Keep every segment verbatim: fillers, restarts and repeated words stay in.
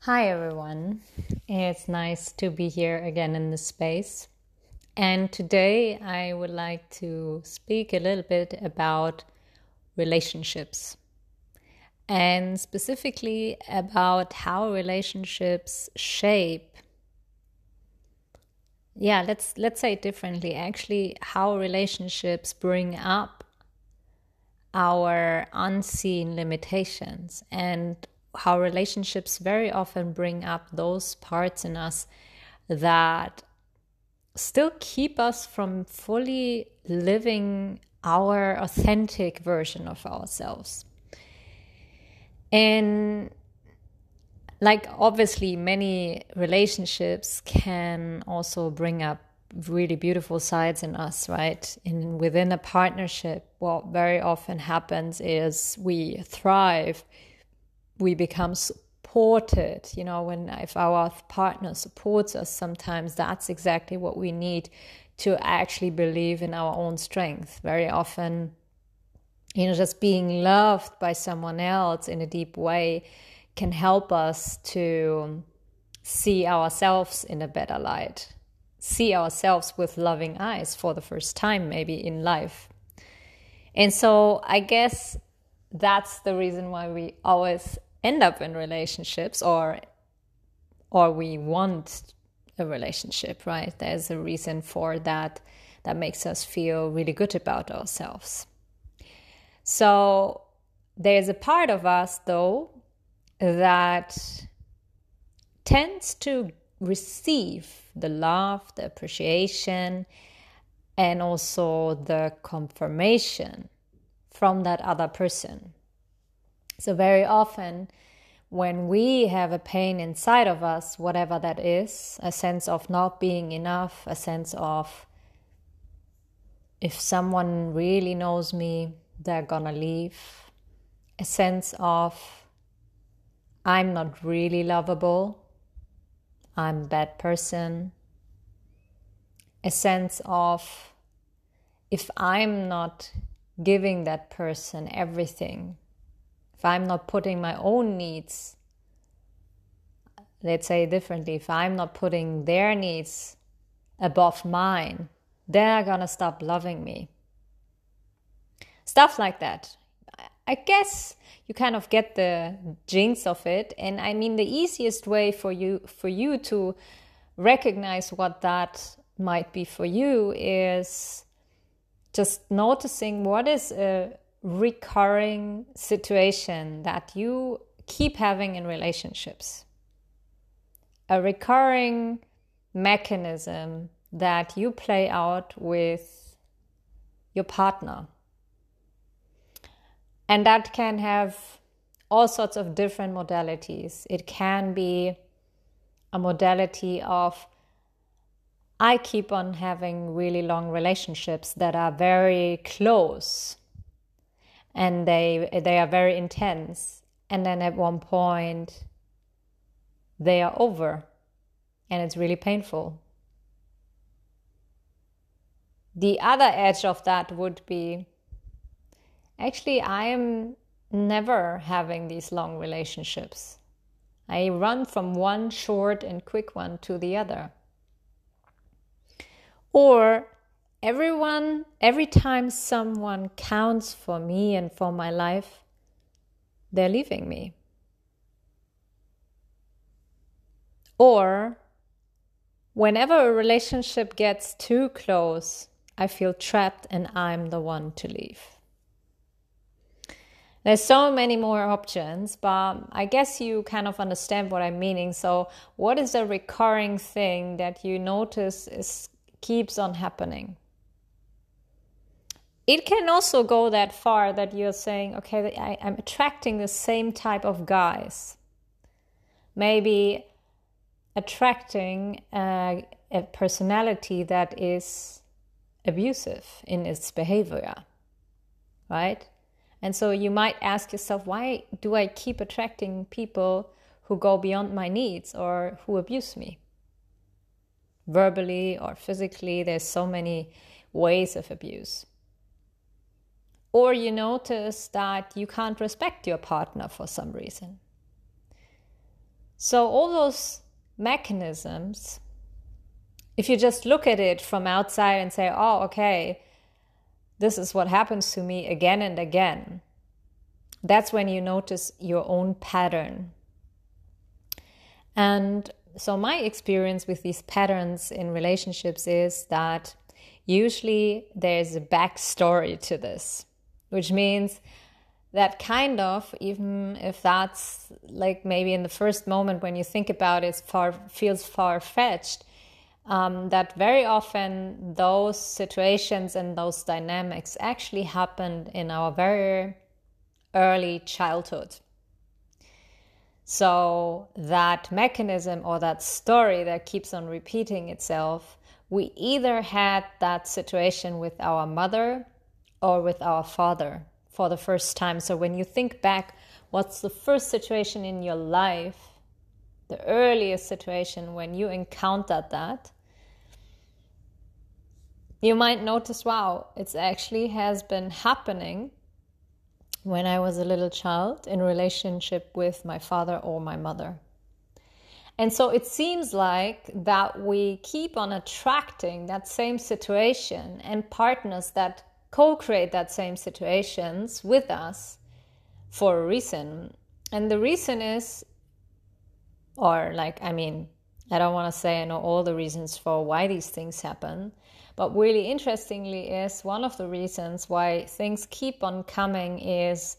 Hi, everyone. It's nice to be here again in this space. And today I would like to speak a little bit about relationships and specifically about how relationships shape. Yeah, let's let's say it differently. Actually, how relationships bring up our unseen limitations and how relationships very often bring up those parts in us that still keep us from fully living our authentic version of ourselves. And like obviously many relationships can also bring up really beautiful sides in us, right? In within a partnership, what very often happens is we thrive, we become supported. You know, when if our partner supports us, sometimes that's exactly what we need to actually believe in our own strength. Very often, you know, just being loved by someone else in a deep way can help us to see ourselves in a better light, see ourselves with loving eyes for the first time maybe in life. And so I guess that's the reason why we always end up in relationships or or we want a relationship, right? There's a reason for that that makes us feel really good about ourselves. So there's a part of us though that tends to receive the love, the appreciation, and also the confirmation from that other person. So very often when we have a pain inside of us, whatever that is, a sense of not being enough, a sense of if someone really knows me, they're gonna leave, a sense of I'm not really lovable, I'm a bad person, a sense of if I'm not giving that person everything, if I'm not putting my own needs, let's say differently, if I'm not putting their needs above mine, they're gonna stop loving me. Stuff like that. I guess you kind of get the jinx of it. And I mean, the easiest way for you for you to recognize what that might be for you is just noticing what is a recurring situation that you keep having in relationships. A recurring mechanism that you play out with your partner. And that can have all sorts of different modalities. It can be a modality of I keep on having really long relationships that are very close and they they are very intense, and then at one point they are over and it's really painful. The other edge of that would be actually I am never having these long relationships. I run from one short and quick one to the other. Or everyone, every time someone counts for me and for my life, they're leaving me. Or whenever a relationship gets too close, I feel trapped and I'm the one to leave. There's so many more options, but I guess you kind of understand what I'm meaning. So what is a recurring thing that you notice is keeps on happening? It can also go that far that you're saying, okay, I, I'm attracting the same type of guys. Maybe attracting a, a personality that is abusive in its behavior, right? And so you might ask yourself, why do I keep attracting people who go beyond my needs or who abuse me? Verbally or physically, there's so many ways of abuse. Or you notice that you can't respect your partner for some reason. So all those mechanisms, if you just look at it from outside and say, oh, okay, this is what happens to me again and again, that's when you notice your own pattern. And so my experience with these patterns in relationships is that usually there's a backstory to this, which means that kind of, even if that's like maybe in the first moment when you think about it, far feels far-fetched, um, that very often those situations and those dynamics actually happened in our very early childhood. So that mechanism or that story that keeps on repeating itself, we either had that situation with our mother or with our father for the first time. So when you think back, what's the first situation in your life, the earliest situation when you encountered that, you might notice, wow, it actually has been happening when I was a little child in relationship with my father or my mother. And so it seems like that we keep on attracting that same situation and partners that co-create that same situations with us for a reason. And the reason is, or like, I mean, I don't want to say I know all the reasons for why these things happen, but really interestingly is one of the reasons why things keep on coming is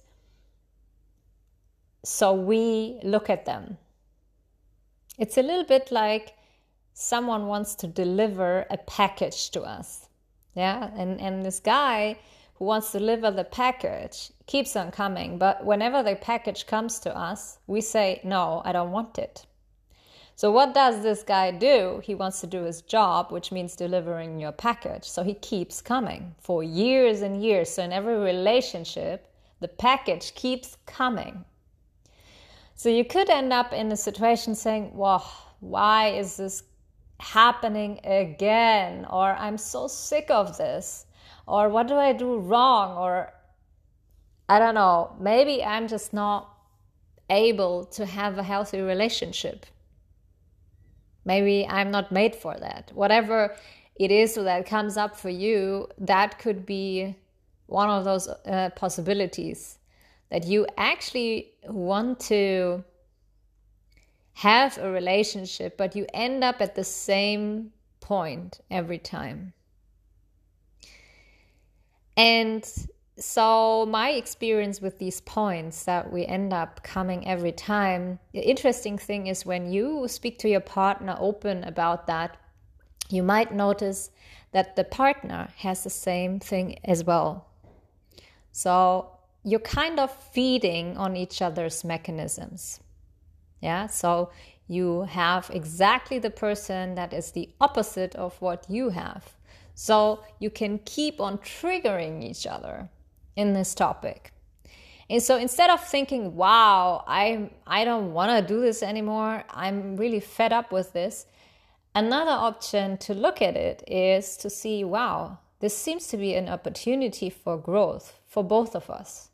so we look at them. It's a little bit like someone wants to deliver a package to us. Yeah, and, and this guy who wants to deliver the package keeps on coming, but whenever the package comes to us, we say, no, I don't want it. So what does this guy do? He wants to do his job, which means delivering your package. So he keeps coming for years and years. So in every relationship, the package keeps coming. So you could end up in a situation saying, well, why is this happening again? Or I'm so sick of this. Or what do I do wrong? Or I don't know, maybe I'm just not able to have a healthy relationship. Maybe I'm not made for that. Whatever it is that comes up for you, that could be one of those uh, possibilities that you actually want to have a relationship, but you end up at the same point every time. And so my experience with these points that we end up coming every time, the interesting thing is when you speak to your partner open about that, you might notice that the partner has the same thing as well. So you're kind of feeding on each other's mechanisms. Yeah, so you have exactly the person that is the opposite of what you have. So you can keep on triggering each other in this topic. And so instead of thinking, wow, I I don't want to do this anymore, I'm really fed up with this, another option to look at it is to see, wow, this seems to be an opportunity for growth for both of us.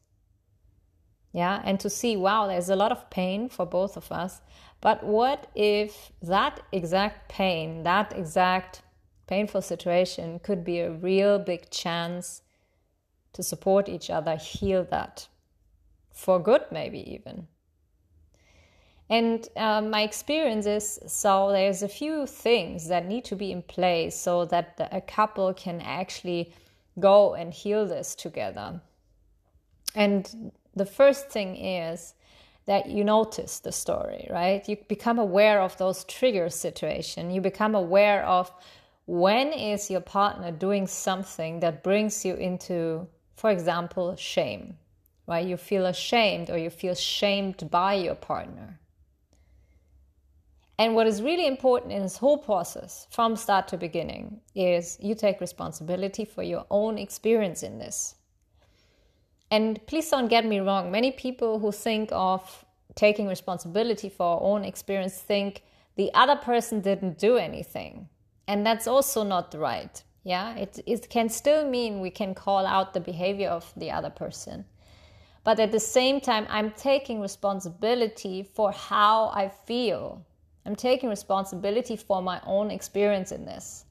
Yeah, and to see, wow, there's a lot of pain for both of us, but what if that exact pain, that exact painful situation could be a real big chance to support each other, heal that for good, maybe even. And uh, my experience is, so there's a few things that need to be in place so that the, a couple can actually go and heal this together. And the first thing is that you notice the story, right? You become aware of those trigger situations. You become aware of when is your partner doing something that brings you into, for example, shame, right? You feel ashamed or you feel shamed by your partner. And what is really important in this whole process, from start to beginning, is you take responsibility for your own experience in this. And please don't get me wrong, many people who think of taking responsibility for our own experience think the other person didn't do anything. And that's also not right. Yeah, it, it can still mean we can call out the behavior of the other person. But at the same time, I'm taking responsibility for how I feel. I'm taking responsibility for my own experience in this.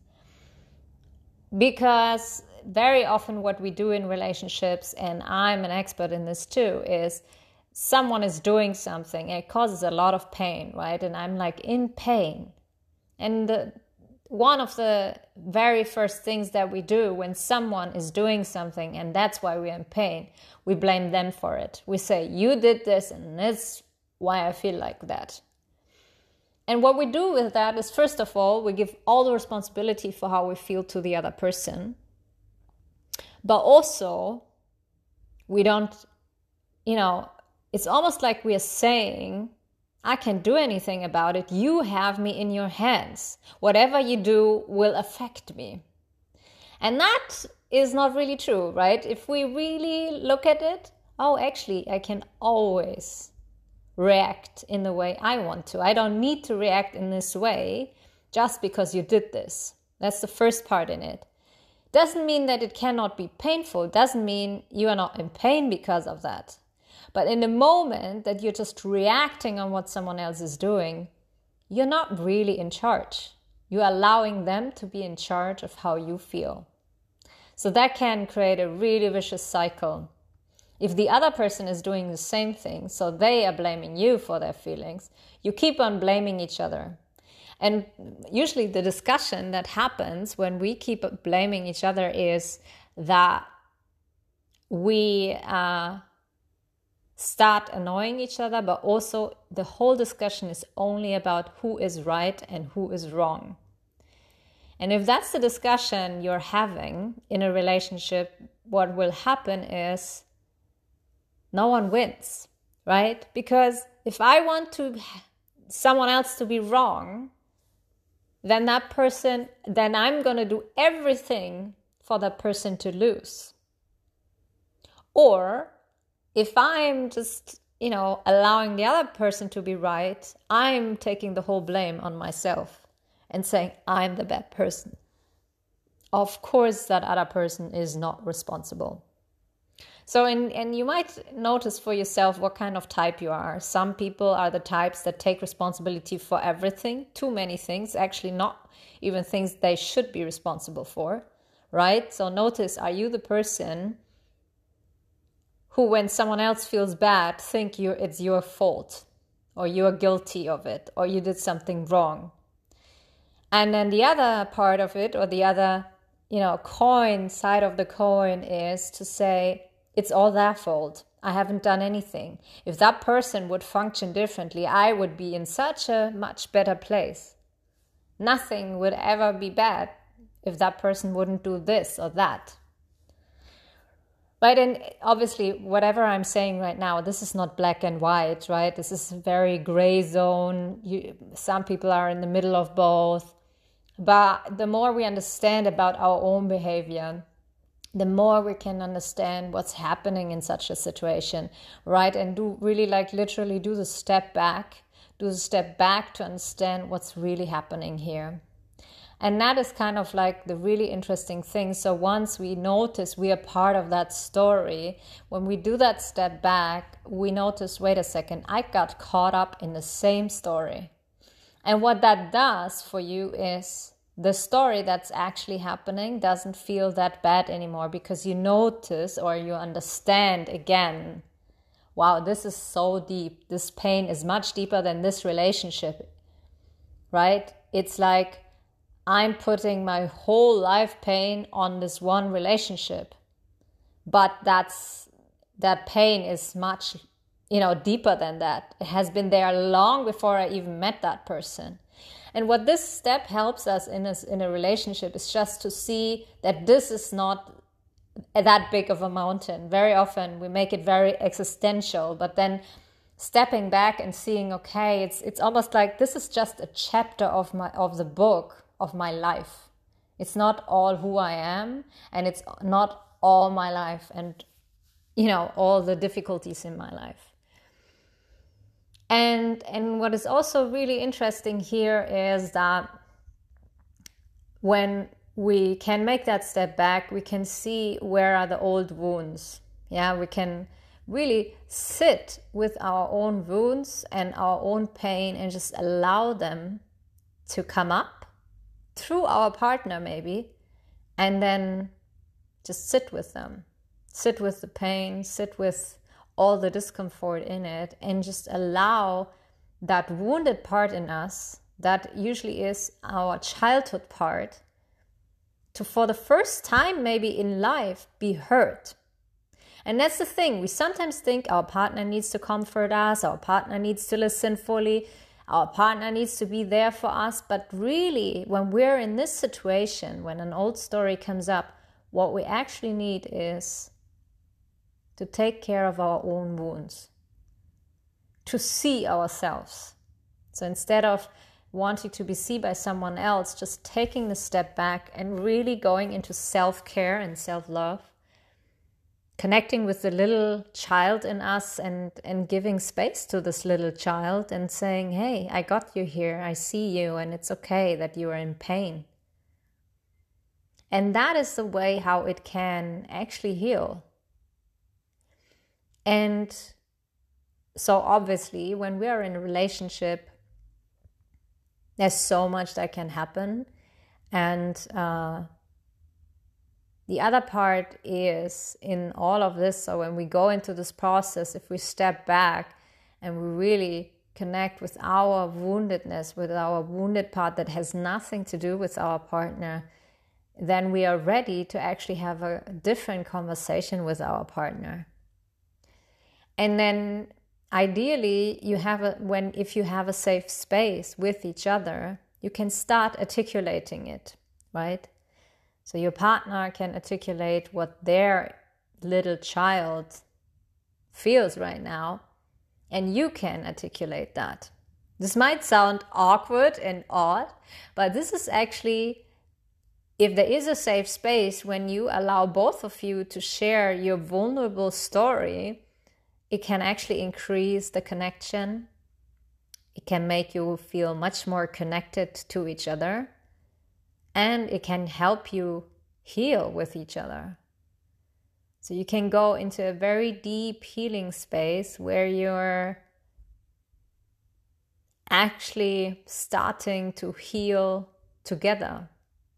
Because very often what we do in relationships, and I'm an expert in this too, is someone is doing something and it causes a lot of pain, right? And I'm like in pain. And the, one of the very first things that we do when someone is doing something, and that's why we're in pain, we blame them for it. We say, you did this and that's why I feel like that. And what we do with that is, first of all, we give all the responsibility for how we feel to the other person. But also, we don't, you know, it's almost like we are saying, I can't do anything about it. You have me in your hands. Whatever you do will affect me. And that is not really true, right? If we really look at it, oh, actually, I can always react in the way I want to. I don't need to react in this way just because you did this. That's the first part in it. Doesn't mean that it cannot be painful. Doesn't mean you are not in pain because of that. But in the moment that you're just reacting on what someone else is doing, you're not really in charge. You're allowing them to be in charge of how you feel. So that can create a really vicious cycle. If the other person is doing the same thing, so they are blaming you for their feelings, you keep on blaming each other. And usually the discussion that happens when we keep blaming each other is that we uh, start annoying each other, but also the whole discussion is only about who is right and who is wrong. And if that's the discussion you're having in a relationship, what will happen is no one wins, right? Because if I want to someone else to be wrong, then that person, then I'm going to do everything for that person to lose. Or if I'm just, you know, allowing the other person to be right, I'm taking the whole blame on myself and saying I'm the bad person. Of course, that other person is not responsible. So, in, and you might notice for yourself what kind of type you are. Some people are the types that take responsibility for everything, too many things, actually not even things they should be responsible for, right? So notice, are you the person who, when someone else feels bad, think you it's your fault, or you're guilty of it, or you did something wrong? And then the other part of it, or the other, you know, coin side of the coin is to say, it's all their fault. I haven't done anything. If that person would function differently, I would be in such a much better place. Nothing would ever be bad if that person wouldn't do this or that. Right, and obviously, whatever I'm saying right now, this is not black and white, right? This is a very gray zone. You, some people are in the middle of both. But the more we understand about our own behavior, the more we can understand what's happening in such a situation, right? And do really like literally do the step back, do the step back to understand what's really happening here. And that is kind of like the really interesting thing. So once we notice we are part of that story, when we do that step back, we notice, wait a second, I got caught up in the same story. And what that does for you is the story that's actually happening doesn't feel that bad anymore, because you notice or you understand again, wow, this is so deep. This pain is much deeper than this relationship, right? It's like I'm putting my whole life pain on this one relationship, but that's that pain is much, you know, deeper than that. It has been there long before I even met that person. And what this step helps us in a, in a relationship is just to see that this is not that big of a mountain. Very often we make it very existential, but then stepping back and seeing, okay, it's it's almost like this is just a chapter of my of the book of my life. It's not all who I am, and it's not all my life and, you know, all the difficulties in my life. And and what is also really interesting here is that when we can make that step back, we can see where are the old wounds. Yeah, we can really sit with our own wounds and our own pain and just allow them to come up through our partner maybe, and then just sit with them. Sit with the pain, sit with all the discomfort in it, and just allow that wounded part in us, that usually is our childhood part, to for the first time maybe in life be heard. And that's the thing, we sometimes think our partner needs to comfort us, our partner needs to listen fully, our partner needs to be there for us. But really, when we're in this situation, when an old story comes up, what we actually need is to take care of our own wounds, to see ourselves. So instead of wanting to be seen by someone else, just taking the step back and really going into self-care and self-love, connecting with the little child in us and, and giving space to this little child and saying, hey, I got you here, I see you, and it's okay that you are in pain. And that is the way how it can actually heal. And so obviously, when we are in a relationship, there's so much that can happen. And uh, the other part is in all of this, so when we go into this process, if we step back and we really connect with our woundedness, with our wounded part that has nothing to do with our partner, then we are ready to actually have a different conversation with our partner. And then ideally, you have a, when if you have a safe space with each other, you can start articulating it, right? So your partner can articulate what their little child feels right now, and you can articulate that. This might sound awkward and odd, but this is actually, if there is a safe space, when you allow both of you to share your vulnerable story, it can actually increase the connection. It can make you feel much more connected to each other. And it can help you heal with each other. So you can go into a very deep healing space where you're actually starting to heal together.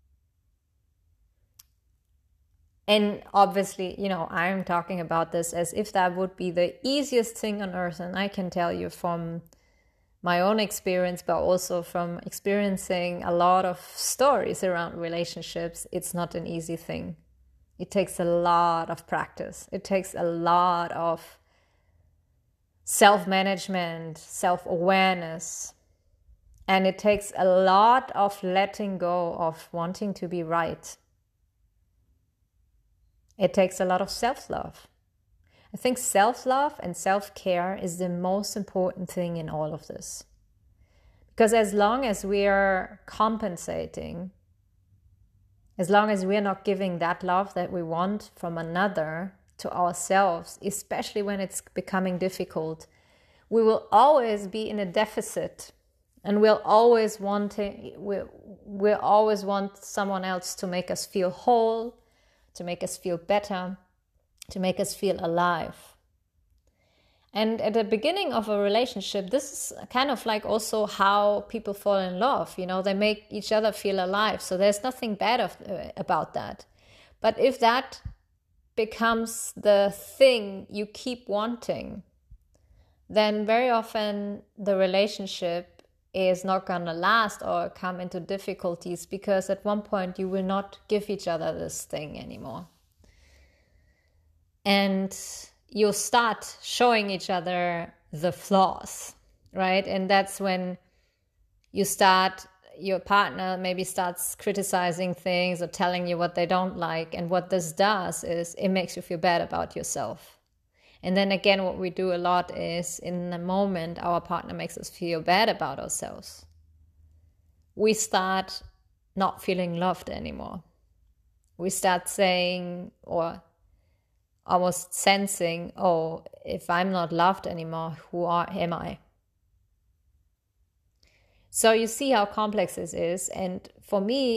And obviously, you know, I'm talking about this as if that would be the easiest thing on earth. And I can tell you from my own experience, but also from experiencing a lot of stories around relationships, it's not an easy thing. It takes a lot of practice. It takes a lot of self-management, self-awareness. And it takes a lot of letting go of wanting to be right. It takes a lot of self-love. I think self-love and self-care is the most important thing in all of this. Because as long as we are compensating, as long as we are not giving that love that we want from another to ourselves, especially when it's becoming difficult, we will always be in a deficit, and we'll always want to, we'll, we'll always want someone else to make us feel whole, to make us feel better, to make us feel alive. And at the beginning of a relationship, this is kind of like also how people fall in love. You know, they make each other feel alive. So there's nothing bad of, uh, about that. But if that becomes the thing you keep wanting, then very often the relationship is not going to last or come into difficulties, because at one point you will not give each other this thing anymore. And you'll start showing each other the flaws, right? And that's when you start, your partner maybe starts criticizing things or telling you what they don't like. And what this does is it makes you feel bad about yourself. And then again, what we do a lot is in the moment our partner makes us feel bad about ourselves, we start not feeling loved anymore. We start saying or almost sensing, oh, if I'm not loved anymore, who are, am I? So you see how complex this is. And for me,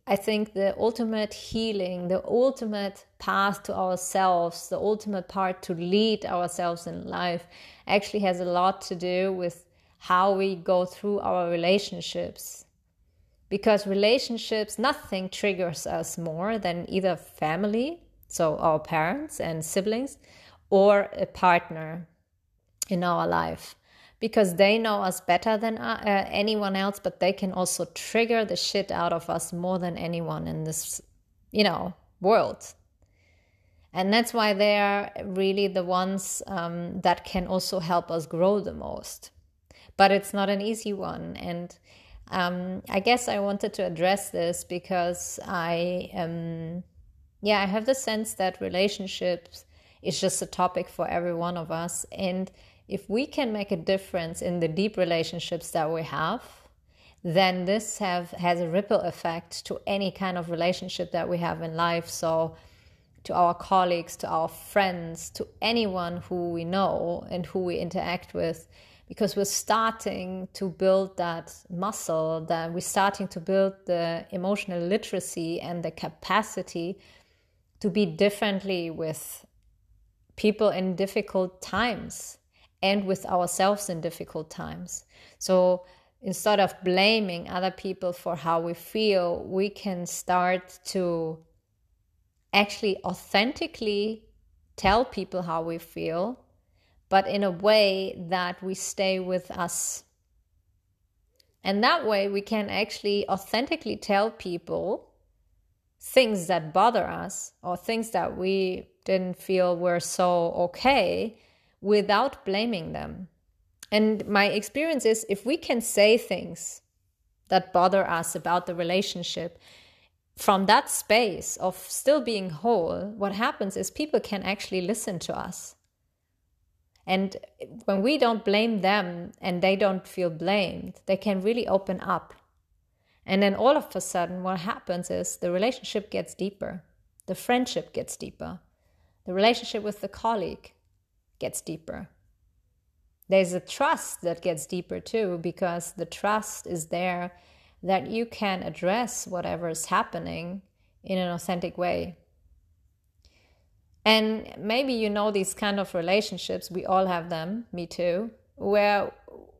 I think the ultimate healing, the ultimate path to ourselves, the ultimate part to lead ourselves in life actually has a lot to do with how we go through our relationships. Because relationships, nothing triggers us more than either family, so our parents and siblings, or a partner in our life. Because they know us better than uh, anyone else, but they can also trigger the shit out of us more than anyone in this, you know, world. And that's why they are really the ones um, that can also help us grow the most. But it's not an easy one. And um, I guess I wanted to address this because I, um, yeah, I have the sense that relationships is just a topic for every one of us. And if we can make a difference in the deep relationships that we have, then this have has a ripple effect to any kind of relationship that we have in life. So to our colleagues, to our friends, to anyone who we know and who we interact with, because we're starting to build that muscle, that we're starting to build the emotional literacy and the capacity to be differently with people in difficult times. And with ourselves in difficult times. So instead of blaming other people for how we feel, we can start to actually authentically tell people how we feel, but in a way that we stay with us. And that way we can actually authentically tell people things that bother us or things that we didn't feel were so okay, without blaming them. And my experience is, if we can say things that bother us about the relationship from that space of still being whole, what happens is people can actually listen to us. And when we don't blame them and they don't feel blamed, they can really open up. And then all of a sudden what happens is the relationship gets deeper, the friendship gets deeper, the relationship with the colleague gets deeper. There's a trust that gets deeper too, because the trust is there that you can address whatever is happening in an authentic way. And maybe you know these kind of relationships, we all have them, me too, where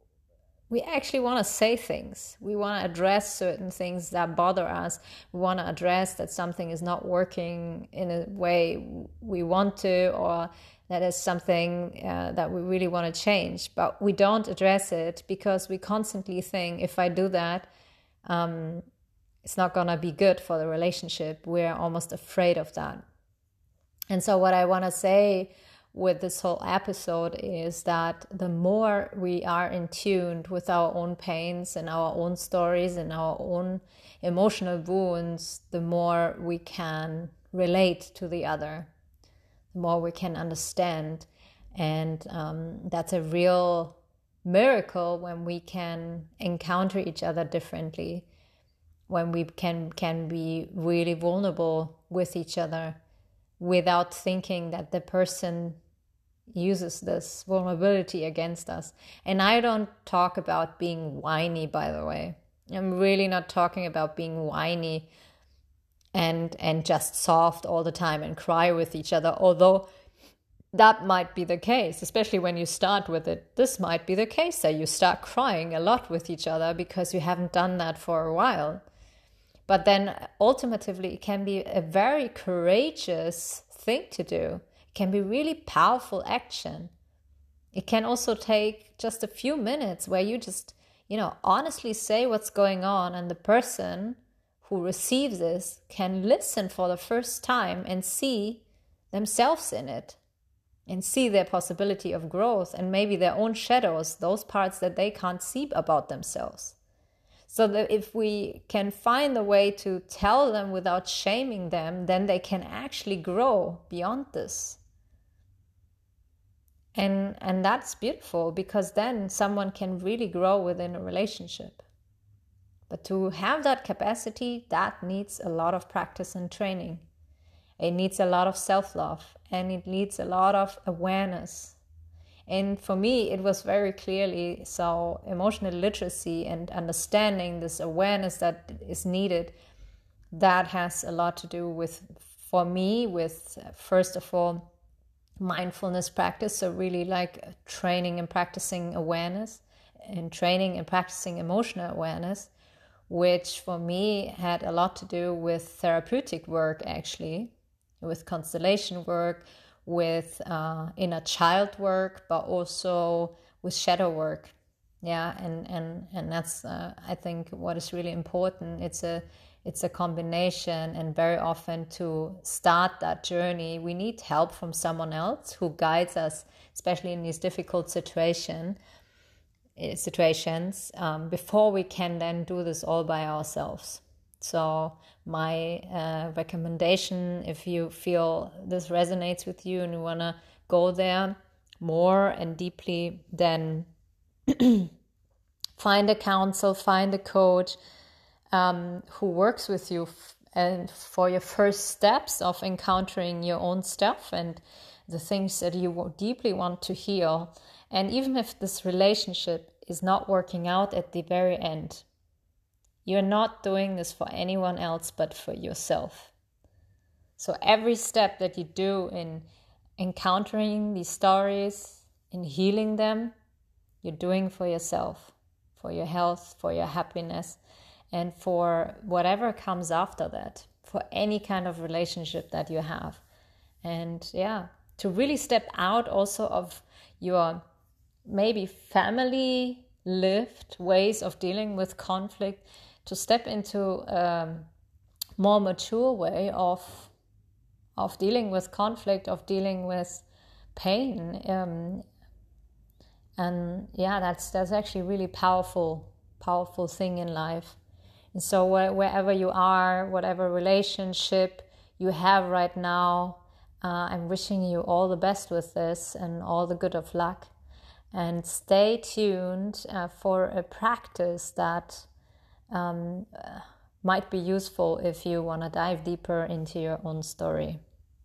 we actually want to say things. We want to address certain things that bother us. We want to address that something is not working in a way we want to, or that is something uh, that we really want to change. But we don't address it because we constantly think, if I do that, um, it's not going to be good for the relationship. We're almost afraid of that. And so what I want to say with this whole episode is that the more we are in tune with our own pains and our own stories and our own emotional wounds, the more we can relate to the other, the more we can understand. And um, that's a real miracle when we can encounter each other differently, when we can can be really vulnerable with each other without thinking that the person uses this vulnerability against us. And I don't talk about being whiny, by the way. I'm really not talking about being whiny and and just soft all the time and cry with each other, although that might be the case, especially when you start with it. This might be the case that you start crying a lot with each other because you haven't done that for a while. But then ultimately it can be a very courageous thing to do. It can be really powerful action. It can also take just a few minutes where you just, you know, honestly say what's going on, and the person who receives this can listen for the first time and see themselves in it and see their possibility of growth and maybe their own shadows, those parts that they can't see about themselves. So that if we can find a way to tell them without shaming them, then they can actually grow beyond this. And and that's beautiful, because then someone can really grow within a relationship. But to have that capacity, that needs a lot of practice and training. It needs a lot of self-love, and it needs a lot of awareness. And for me, it was very clearly so emotional literacy and understanding this awareness that is needed that has a lot to do with, for me, with uh, first of all, mindfulness practice. So really like training and practicing awareness, and training and practicing emotional awareness, which for me had a lot to do with therapeutic work, actually, with constellation work, with uh, inner child work, but also with shadow work. Yeah, and and and that's uh, I think what is really important. It's a it's a combination, and very often to start that journey, we need help from someone else who guides us, especially in these difficult situation situations, um, before we can then do this all by ourselves. So my uh, recommendation, if you feel this resonates with you and you want to go there more and deeply, then find a counsel, find a coach um, who works with you f- and for your first steps of encountering your own stuff and the things that you deeply want to heal. And even if this relationship is not working out at the very end, you're not doing this for anyone else but for yourself. So every step that you do in encountering these stories, in healing them, you're doing for yourself, for your health, for your happiness, and for whatever comes after that, for any kind of relationship that you have. And yeah, to really step out also of your maybe family lived ways of dealing with conflict, to step into a more mature way of of dealing with conflict, of dealing with pain. Um, and yeah, that's that's actually really powerful, powerful thing in life. And so wh- wherever you are, whatever relationship you have right now, uh, I'm wishing you all the best with this and all the good of luck. And stay tuned uh, for a practice that um, uh, might be useful if you want to dive deeper into your own story.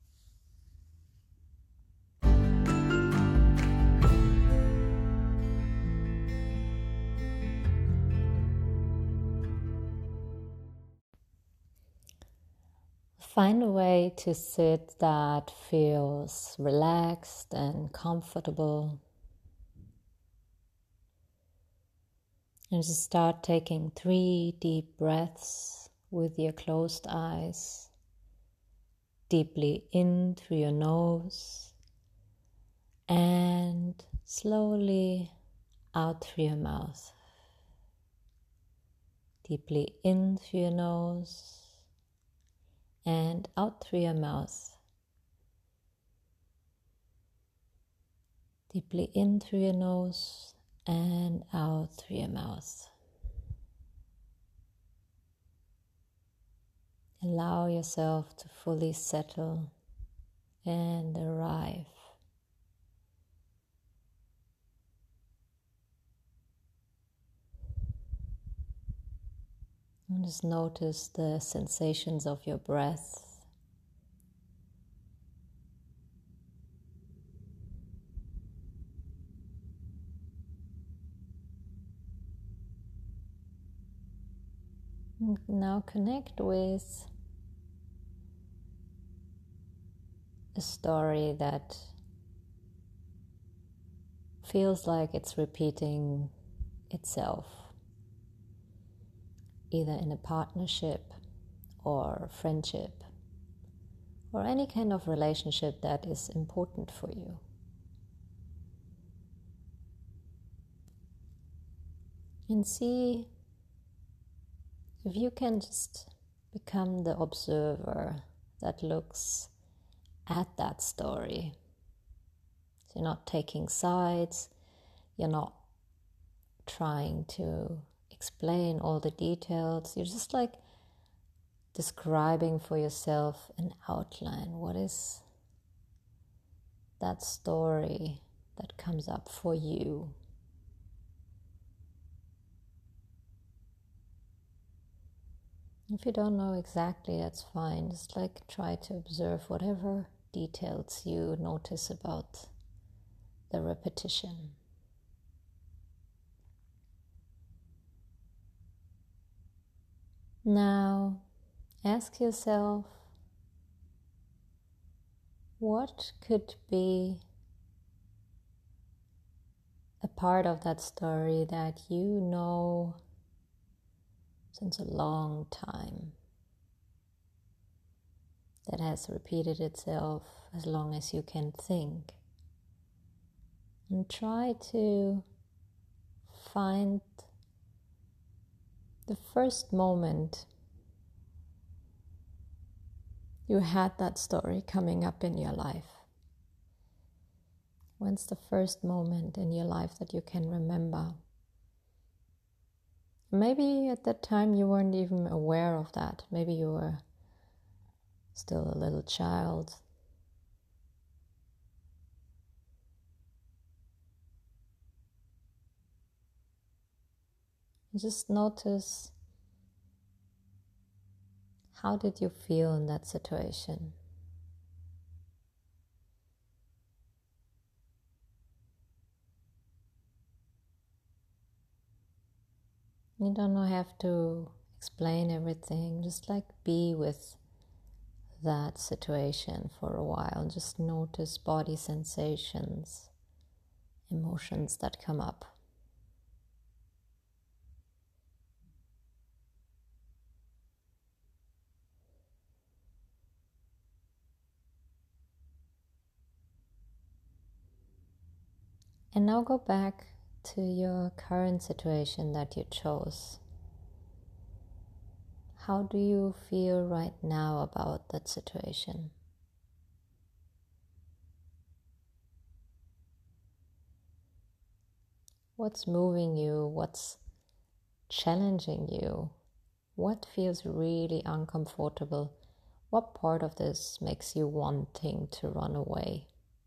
Find a way to sit that feels relaxed and comfortable. And just start taking three deep breaths with your closed eyes. Deeply in through your nose and slowly out through your mouth. Deeply in through your nose and out through your mouth. Deeply in through your nose and out through your mouth. Allow yourself to fully settle and arrive. And just notice the sensations of your breath. And now connect with a story that feels like it's repeating itself, either in a partnership or friendship or any kind of relationship that is important for you. And see if you can just become the observer that looks at that story. So you're not taking sides, you're not trying to explain all the details, you're just like describing for yourself an outline. What is that story that comes up for you? If you don't know exactly, that's fine. Just like try to observe whatever details you notice about the repetition. Now, ask yourself, what could be a part of that story that you know since a long time, that has repeated itself as long as you can think. And try to find the first moment you had that story coming up in your life. When's the first moment in your life that you can remember? Maybe at that time you weren't even aware of that. Maybe you were still a little child. Just notice, how did you feel in that situation? You don't have to explain everything, just like be with that situation for a while. Just notice body sensations, emotions that come up. And now go back to your current situation that you chose. How do you feel right now about that situation? What's moving you? What's challenging you? What feels really uncomfortable? What part of this makes you wanting to run away?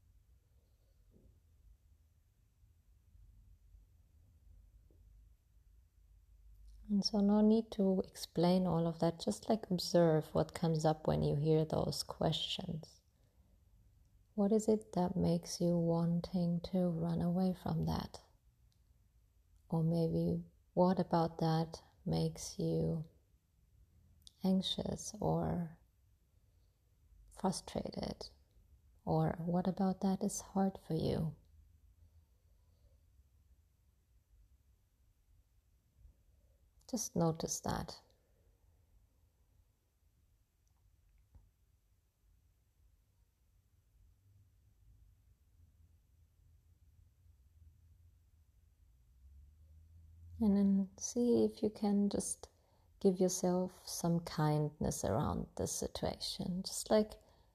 And so no need to explain all of that, just like observe what comes up when you hear those questions. What is it that makes you wanting to run away from that? Or maybe what about that makes you anxious or frustrated? Or what about that is hard for you? Just notice that. And then see if you can just give yourself some kindness around this situation. Just like,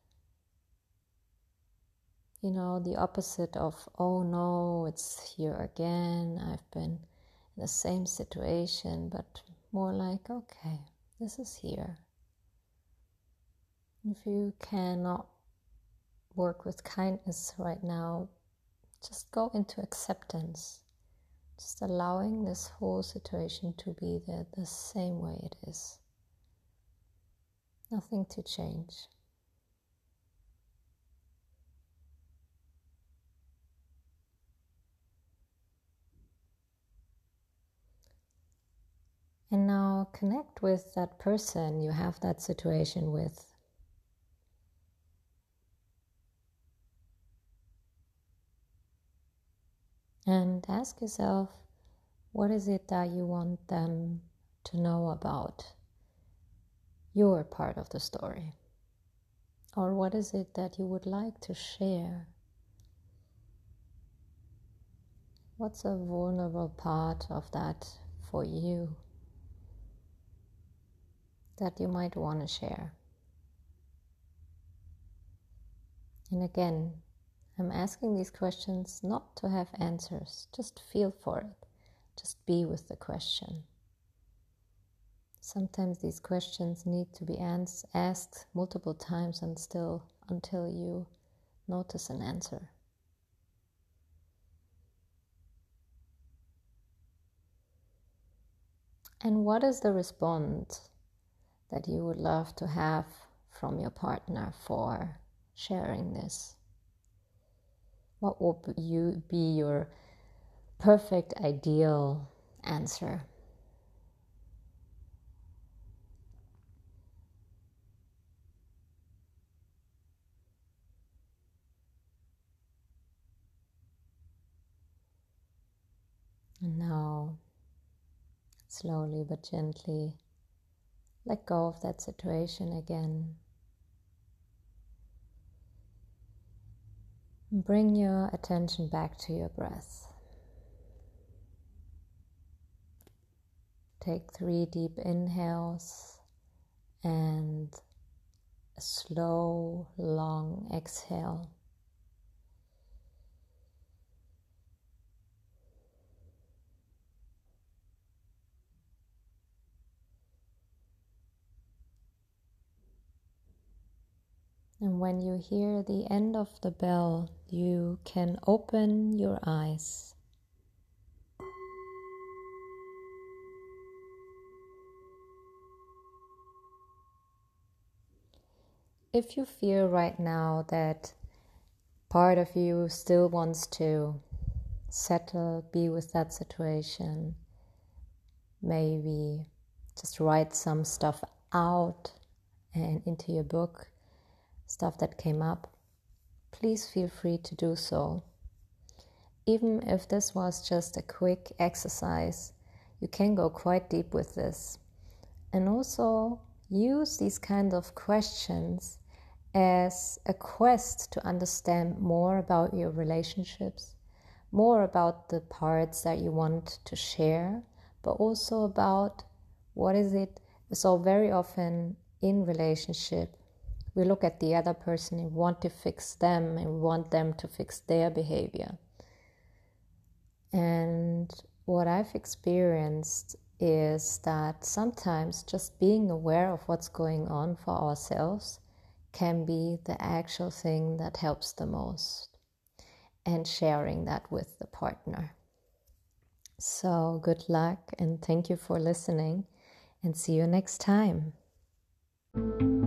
you know, the opposite of, oh no, it's here again, I've been in the same situation, but more like, okay, this is here. If you cannot work with kindness right now, just go into acceptance. Just allowing this whole situation to be there the same way it is. Nothing to change. And now connect with that person you have that situation with. And ask yourself, what is it that you want them to know about your part of the story? Or what is it that you would like to share? What's a vulnerable part of that for you that you might want to share? And again, I'm asking these questions not to have answers, just feel for it. Just be with the question. Sometimes these questions need to be ans- asked multiple times and still until you notice an answer. And what is the response that you would love to have from your partner for sharing this? What would you be your perfect, ideal answer? And now, slowly but gently, let go of that situation again. Bring your attention back to your breath. Take three deep inhales and a slow, long exhale. And when you hear the end of the bell, you can open your eyes. If you feel right now that part of you still wants to settle, be with that situation, maybe just write some stuff out and into your book, stuff that came up, please feel free to do so. Even if this was just a quick exercise, you can go quite deep with this. And also use these kind of questions as a quest to understand more about your relationships, more about the parts that you want to share, but also about what is it. So very often in relationship, we look at the other person and want to fix them and we want them to fix their behavior. And what I've experienced is that sometimes just being aware of what's going on for ourselves can be the actual thing that helps the most, and sharing that with the partner. So good luck and thank you for listening, and see you next time.